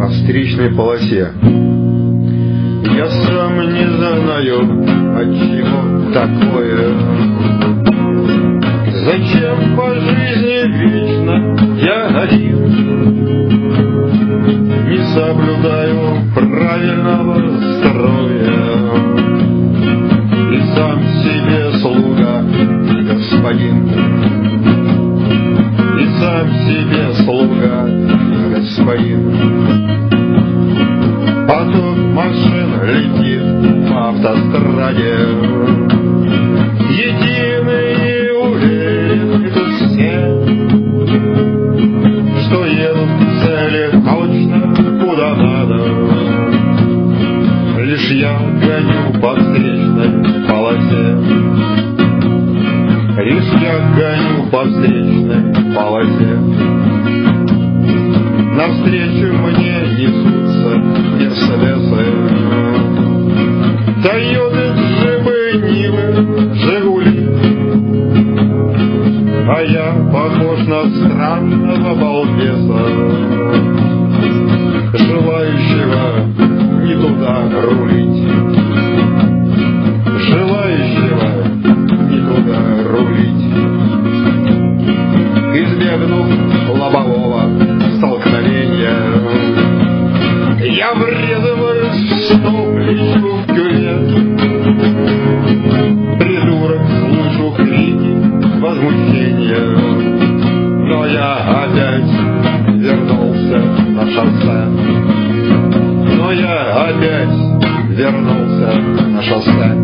на встречной полосе. Я сам не знаю, отчего такое. Зачем по жизни вечно я один? Не соблюдаю правильного строя. И сам себе слуга, господин. И сам себе слуга, господин. Поток машин летит по автостраде. Единый уверен тут все, что едут к цели точно куда надо. Лишь я гоню по встречной полосе. Лишь я гоню по встречной полосе. Навстречу мне несутся мерседесы, Тойоты, джипы, Нивы, Жигули. А я похож на странного балбеса, желающего не туда рулить. Желающего не туда рулить. Избегнув лобового столкновения, я врезываюсь в стоп-личку в кювет. Придурок, слышу крики возмущения, но я опять вернулся на шоссе. Но я опять вернулся на шоссе.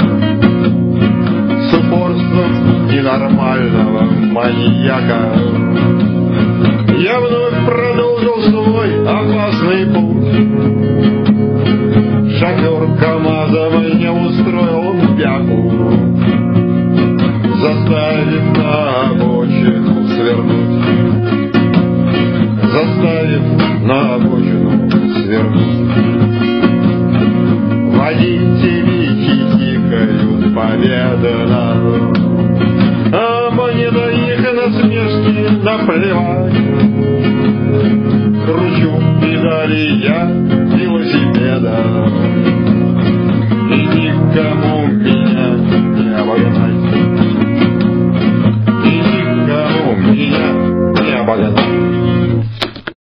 С упорством ненормального маньяка я вновь продолжил свой опасный путь. Шофер КамАЗа мне устроил бяку, заставив на обочину свернуть. Заставив на обочину свернуть. Водители хихикают победно, а мне до их насмешки наплевать. Кручу педали я велосипеда,